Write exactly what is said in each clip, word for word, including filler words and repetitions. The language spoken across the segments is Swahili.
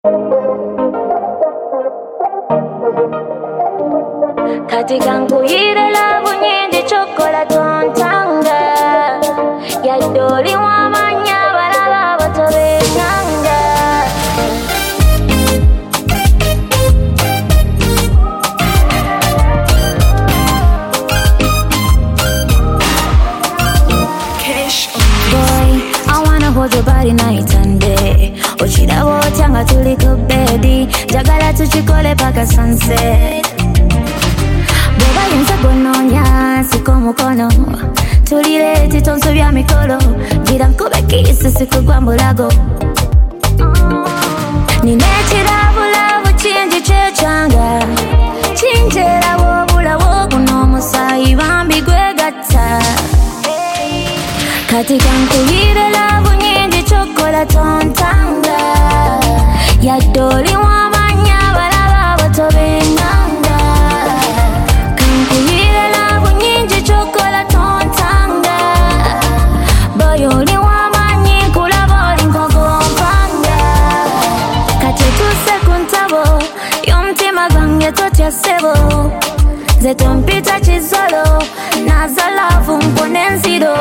katika nkuyire labu nyingi chocolate ontanga yadoli wamanya balaba batobenanga boy, I wanna hold your body night and day. Ochidabo changa tuliko bedi jagala tuchikole paka sunset. Beba yinza gononya siko mukono tulire titonso bya mikolo gira nkube kisi sikugwa mbulago ninekirabulabu kingi kyechanga kinjerawo obulawo guno omusayi bambi gwegatta katika nkuyire labu nyingi chocolate ontanga yadoli wamanya balaba batobenanga kankuyire labu nyingi chocolate ontanga boyoli wamanyi kulaba oli nkogompanga kati tuse kuntabo y'omutima gwange totya ssebo nze tompita kizolo naza laavu mpone enziro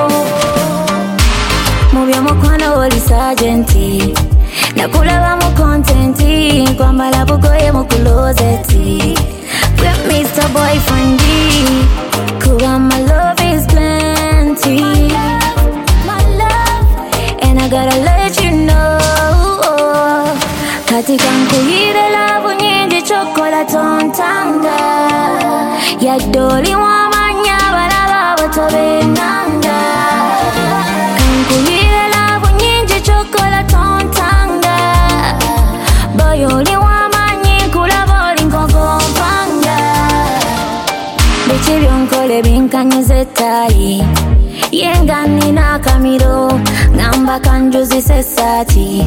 mubya mukwano oli sajenti nakulaba mu kontenti kwambala bugoye mu kulozeti with Mister Boyfriend kuba my love is plenty my love and I gotta let you know katika nkuyire labu nyingi chocolate ontanga yadoli wamanya balaba batobenanga kankuyire labu nyingi chocolate ontanga boyoli wamanyi kulaba oli nkogompanga biki byonkole binkanyiza ettayi yenga nina akamiro ngamba kanjuzisa essaati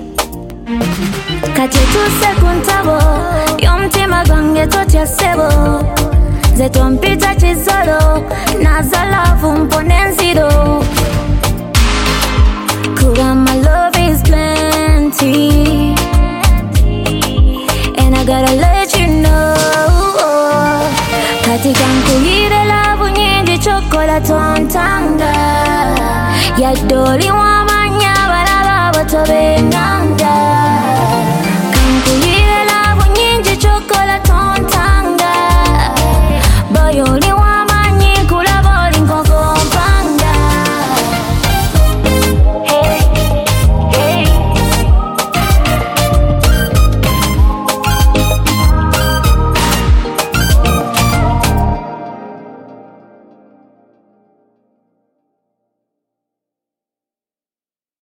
kati tuse kuntabo y'omutima gwange totya ssebo nze tompita kizolo naza laavu mpone enziro kuba my love is plenty and I gotta let you know katika nkuyire labu nyingi chocolate ontanga yadoli wamanya balaba batobe